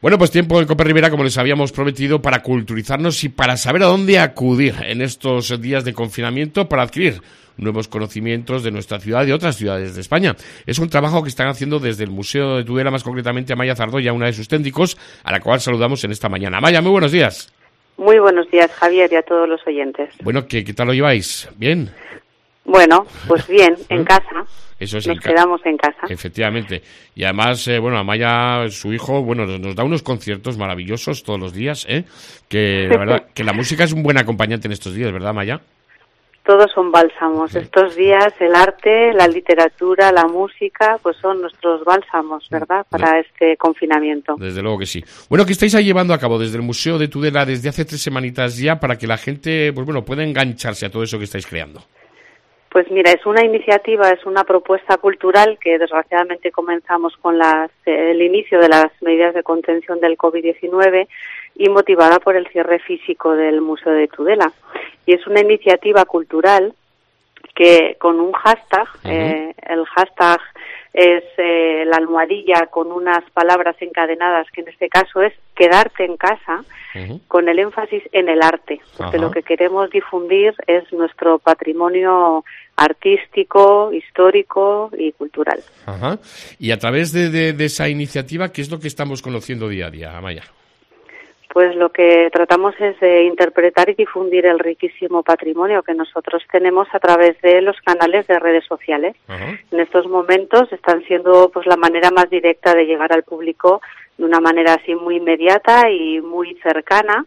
Bueno, pues tiempo en Cope Rivera, como les habíamos prometido, para culturizarnos y para saber a dónde acudir en estos días de confinamiento para adquirir nuevos conocimientos de nuestra ciudad y de otras ciudades de España. Es un trabajo que están haciendo desde el Museo de Tudela, más concretamente Amaya Zardoya, una de sus técnicos, a la cual saludamos en esta mañana. Amaya, muy buenos días. Muy buenos días, Javier, y a todos los oyentes. Bueno, ¿qué tal lo lleváis? ¿Bien? Bueno, pues bien, en casa. Eso es, nos quedamos en casa. Efectivamente. Y además, Amaya, su hijo, nos da unos conciertos maravillosos todos los días, que la verdad, que la música es un buen acompañante en estos días, ¿verdad, Amaya? Todos son bálsamos. Sí. Estos días el arte, la literatura, la música, pues son nuestros bálsamos, ¿verdad?, para este confinamiento. Desde luego que sí. Bueno, ¿qué estáis ahí llevando a cabo desde el Museo de Tudela desde hace 3 semanitas ya para que la gente, pueda engancharse a todo eso que estáis creando? Pues mira, es una iniciativa, es una propuesta cultural que desgraciadamente comenzamos con el inicio de las medidas de contención del COVID-19 y motivada por el cierre físico del Museo de Tudela. Y es una iniciativa cultural que con un hashtag, el hashtag es la almohadilla con unas palabras encadenadas, que en este caso es quedarte en casa, con el énfasis en el arte, porque lo que queremos difundir es nuestro patrimonio artístico, histórico y cultural. Y a través de esa iniciativa, ¿qué es lo que estamos conociendo día a día, Amaya? Pues lo que tratamos es de interpretar y difundir el riquísimo patrimonio que nosotros tenemos a través de los canales de redes sociales. En estos momentos están siendo la manera más directa de llegar al público de una manera así muy inmediata y muy cercana,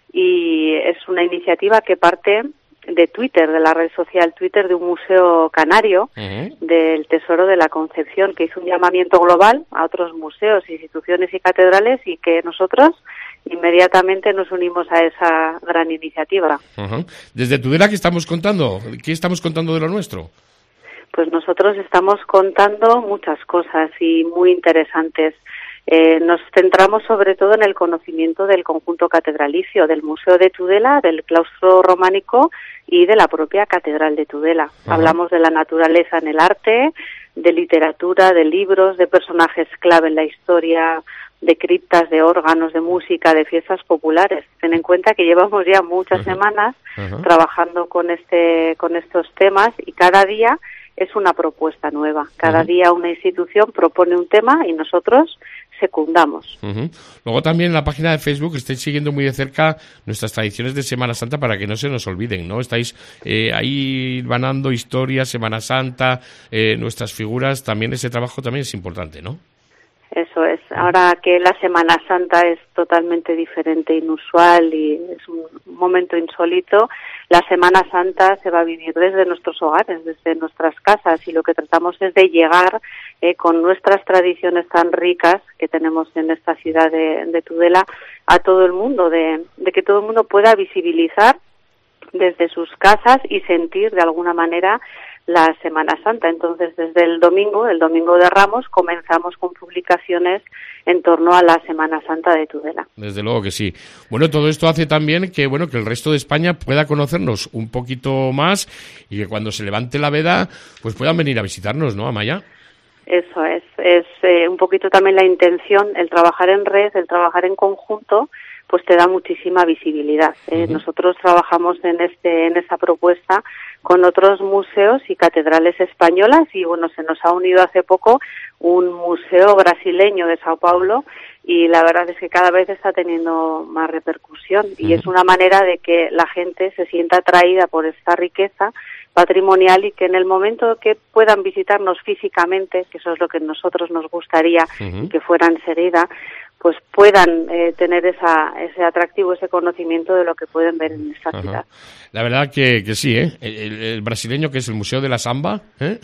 y es una iniciativa que parte de Twitter, de la red social Twitter de un museo canario del Tesoro de la Concepción, que hizo un llamamiento global a otros museos, instituciones y catedrales, y que nosotros inmediatamente nos unimos a esa gran iniciativa. Desde Tudela, ¿qué estamos contando? ¿Qué estamos contando de lo nuestro? Pues nosotros estamos contando muchas cosas y muy interesantes. Nos centramos sobre todo en el conocimiento del conjunto catedralicio, del Museo de Tudela, del claustro románico y de la propia Catedral de Tudela. Hablamos de la naturaleza en el arte, de literatura, de libros, de personajes clave en la historia, de criptas, de órganos, de música, de fiestas populares. Ten en cuenta que llevamos ya muchas semanas trabajando con estos temas, y cada día es una propuesta nueva. Cada día una institución propone un tema y nosotros secundamos. Luego también en la página de Facebook estáis siguiendo muy de cerca nuestras tradiciones de Semana Santa para que no se nos olviden, ¿no? Estáis ahí vanando historias, Semana Santa, nuestras figuras, también ese trabajo también es importante, ¿no? Eso es. Ahora que la Semana Santa es totalmente diferente, inusual y es un momento insólito, la Semana Santa se va a vivir desde nuestros hogares, desde nuestras casas, y lo que tratamos es de llegar con nuestras tradiciones tan ricas que tenemos en esta ciudad de Tudela a todo el mundo, de que todo el mundo pueda visibilizar desde sus casas y sentir de alguna manera la Semana Santa. Entonces, desde el domingo de Ramos, comenzamos con publicaciones en torno a la Semana Santa de Tudela. Desde luego que sí. Bueno, todo esto hace también que el resto de España pueda conocernos un poquito más y que cuando se levante la veda, pues puedan venir a visitarnos, ¿no, Amaya? Eso es un poquito también la intención, el trabajar en red, el trabajar en conjunto, pues te da muchísima visibilidad. Nosotros trabajamos en esa propuesta con otros museos y catedrales españolas, y se nos ha unido hace poco un museo brasileño de Sao Paulo, y la verdad es que cada vez está teniendo más repercusión, y es una manera de que la gente se sienta atraída por esta riqueza patrimonial, y que en el momento que puedan visitarnos físicamente, que eso es lo que a nosotros nos gustaría, que fuera enseguida, pues puedan tener ese atractivo, ese conocimiento de lo que pueden ver en esta ciudad. La verdad que sí, ¿eh? El brasileño, que es el Museo de la Samba, ¿eh?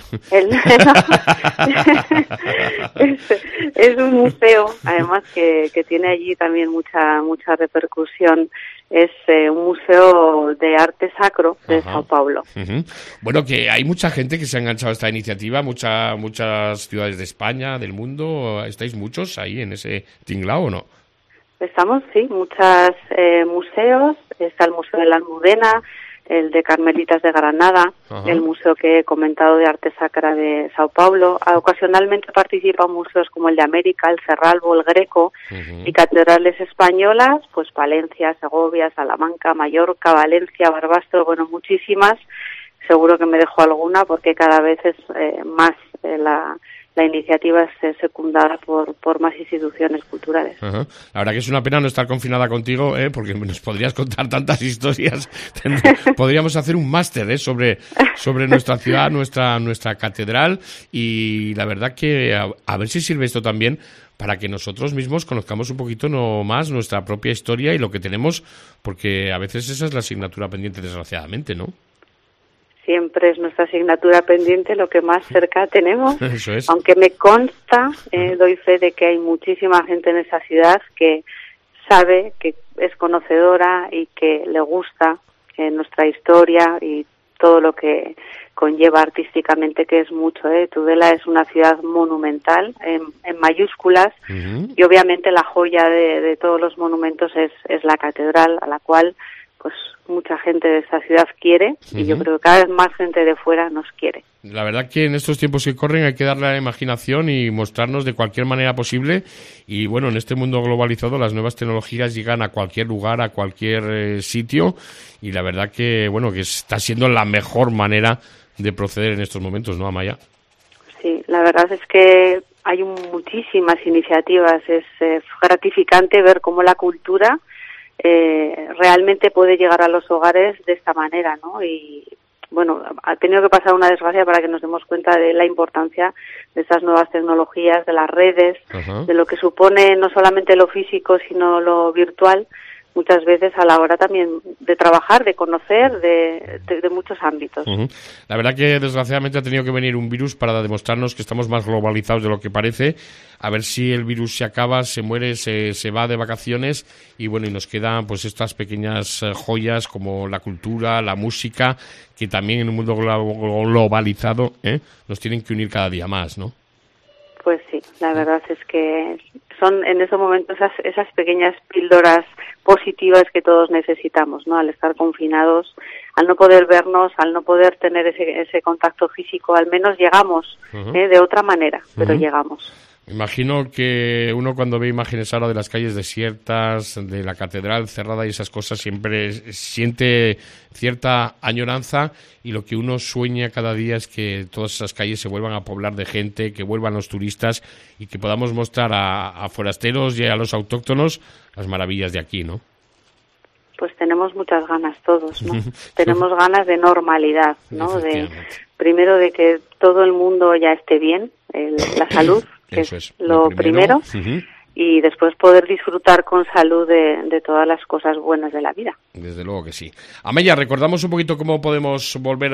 Es un museo, además, que tiene allí también mucha repercusión. Es un museo de arte sacro de Sao Paulo. Bueno, que hay mucha gente que se ha enganchado a esta iniciativa, muchas ciudades de España, del mundo. ¿Estáis muchos ahí en ese tinglao o no? Estamos, sí, muchos museos. Está el Museo de la Almudena, el de Carmelitas de Granada, el museo que he comentado de arte sacra de Sao Paulo. Ocasionalmente participa en museos como el de América, el Cerralbo, el Greco, y catedrales españolas, pues Palencia, Segovia, Salamanca, Mallorca, Valencia, Barbastro, bueno, muchísimas. Seguro que me dejo alguna porque cada vez es más la iniciativa es secundada por más instituciones culturales. La verdad que es una pena no estar confinada contigo, porque nos podrías contar tantas historias. Podríamos hacer un máster sobre nuestra ciudad, nuestra catedral, y la verdad que a ver si sirve esto también para que nosotros mismos conozcamos un poquito no más nuestra propia historia y lo que tenemos, porque a veces esa es la asignatura pendiente, desgraciadamente, ¿no? Siempre es nuestra asignatura pendiente lo que más cerca tenemos. Eso es. Aunque me consta, doy fe de que hay muchísima gente en esa ciudad que sabe, que es conocedora y que le gusta nuestra historia y todo lo que conlleva artísticamente, que es mucho. Tudela es una ciudad monumental, en mayúsculas, y obviamente la joya de todos los monumentos es la catedral, a la cual pues mucha gente de esta ciudad quiere, y yo creo que cada vez más gente de fuera nos quiere. La verdad que en estos tiempos que corren hay que darle a la imaginación y mostrarnos de cualquier manera posible, y bueno, en este mundo globalizado las nuevas tecnologías llegan a cualquier lugar, a cualquier sitio, y la verdad que bueno, que está siendo la mejor manera de proceder en estos momentos, ¿no, Amaya? Sí, la verdad es que hay muchísimas iniciativas, es gratificante ver cómo la cultura realmente puede llegar a los hogares de esta manera, ¿no? Y bueno, ha tenido que pasar una desgracia para que nos demos cuenta de la importancia de estas nuevas tecnologías, de las redes, de lo que supone no solamente lo físico, sino lo virtual, muchas veces a la hora también de trabajar, de conocer, de muchos ámbitos. La verdad que desgraciadamente ha tenido que venir un virus para demostrarnos que estamos más globalizados de lo que parece. A ver si el virus se acaba, se muere, se va de vacaciones, y bueno, y nos quedan pues estas pequeñas joyas como la cultura, la música, que también en un mundo globalizado nos tienen que unir cada día más, ¿no? Pues sí, la verdad es que son en esos momentos esas pequeñas píldoras positivas que todos necesitamos, ¿no? Al estar confinados, al no poder vernos, al no poder tener ese contacto físico, al menos llegamos de otra manera, pero llegamos. Imagino que uno cuando ve imágenes ahora de las calles desiertas, de la catedral cerrada y esas cosas, siempre siente cierta añoranza, y lo que uno sueña cada día es que todas esas calles se vuelvan a poblar de gente, que vuelvan los turistas y que podamos mostrar a forasteros y a los autóctonos las maravillas de aquí, ¿no? Pues tenemos muchas ganas todos, ¿no? Tenemos ganas de normalidad, ¿no? Primero de que todo el mundo ya esté bien, la salud, que es lo primero. Y después poder disfrutar con salud de todas las cosas buenas de la vida. Desde luego que sí. Amaya, recordamos un poquito cómo podemos volver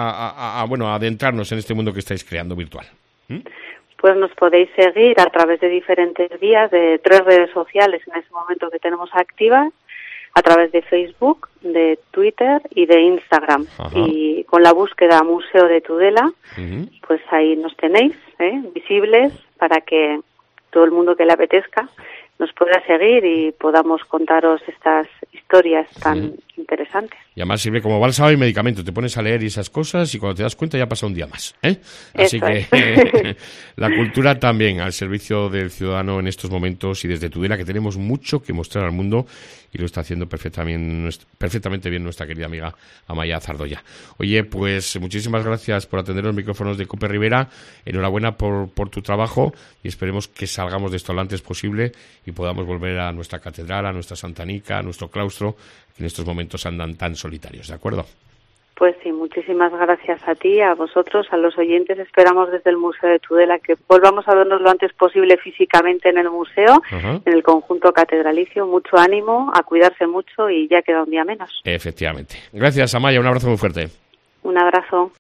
a adentrarnos en este mundo que estáis creando virtual. Pues nos podéis seguir a través de diferentes vías, de 3 redes sociales en este momento que tenemos activas, a través de Facebook, de Twitter y de Instagram. Y con la búsqueda Museo de Tudela, pues ahí nos tenéis, visibles, para que todo el mundo que le apetezca nos pueda seguir y podamos contaros estas historias tan interesantes. Y además sirve como bálsamo y medicamento. Te pones a leer y esas cosas y cuando te das cuenta ya pasa un día más. Así que la cultura también al servicio del ciudadano en estos momentos, y desde Tudela, que tenemos mucho que mostrar al mundo, y lo está haciendo perfectamente bien nuestra querida amiga Amaya Zardoya. Oye, pues muchísimas gracias por atender los micrófonos de COPE Rivera. Enhorabuena por tu trabajo, y esperemos que salgamos de esto lo antes posible y podamos volver a nuestra catedral, a nuestra Santanica, a nuestro claustro, que en estos momentos andan tan solitarios, ¿de acuerdo? Pues sí, muchísimas gracias a ti, a vosotros, a los oyentes. Esperamos desde el Museo de Tudela que volvamos a vernos lo antes posible físicamente en el museo, en el conjunto catedralicio. Mucho ánimo, a cuidarse mucho, y ya queda un día menos. Efectivamente. Gracias, Amaya, un abrazo muy fuerte. Un abrazo.